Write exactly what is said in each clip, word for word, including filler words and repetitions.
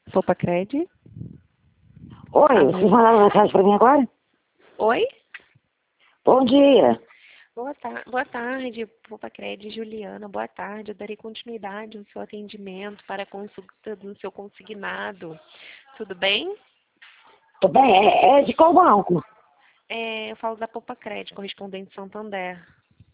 Poupa Cred? Oi, Alô? vocês mandaram mensagem pra mim agora? Oi? Bom dia. Boa, tar boa tarde, Poupa Cred, Juliana. Boa tarde. Eu darei continuidade ao seu atendimento para a consulta do seu consignado. Tudo bem? Tudo bem? É, é de qual banco? É, eu falo da Poupa Cred, correspondente Santander.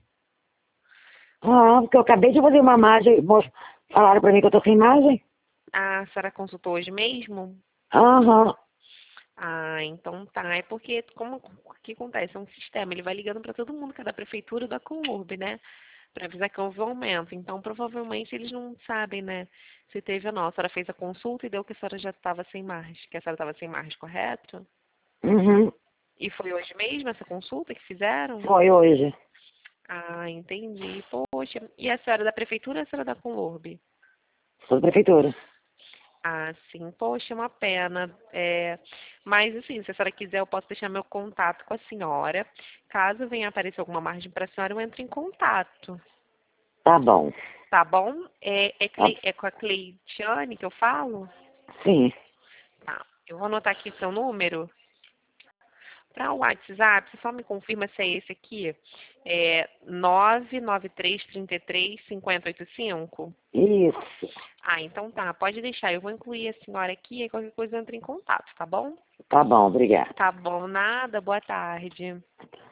Ah, porque eu acabei de fazer uma imagem. moço, Falaram pra mim que eu tô sem imagem? Ah, a senhora consultou hoje mesmo? Aham. Ah, então tá. É porque, como o que acontece? É um sistema, ele vai ligando para todo mundo que é da prefeitura e da Conurb, né? Para avisar que houve um aumento. Então, provavelmente, eles não sabem, né? Se teve ou não. A senhora fez a consulta e deu que a senhora já estava sem margem. Que a senhora estava sem margem, correto? Uhum. E foi hoje mesmo essa consulta que fizeram? Foi hoje. Ah, entendi. Poxa. E a senhora é da prefeitura ou a senhora é da Conurb? Sou da prefeitura. Ah, sim. Poxa, é uma pena. É, mas, assim, se a senhora quiser, eu posso deixar meu contato com a senhora. Caso venha aparecer alguma margem para a senhora, eu entro em contato. Tá bom. Tá bom? É, é, Tá. Cle- é com a Cleitiane que eu falo? Sim. Tá. Eu vou anotar aqui seu número. Para o WhatsApp, você só me confirma se é esse aqui. É nove nove três três três cinco zero oito cinco? Isso. Ah, então tá. Pode deixar. Eu vou incluir a senhora aqui e qualquer coisa eu entro em contato, tá bom? Tá bom, obrigada. Tá bom, nada. Boa tarde.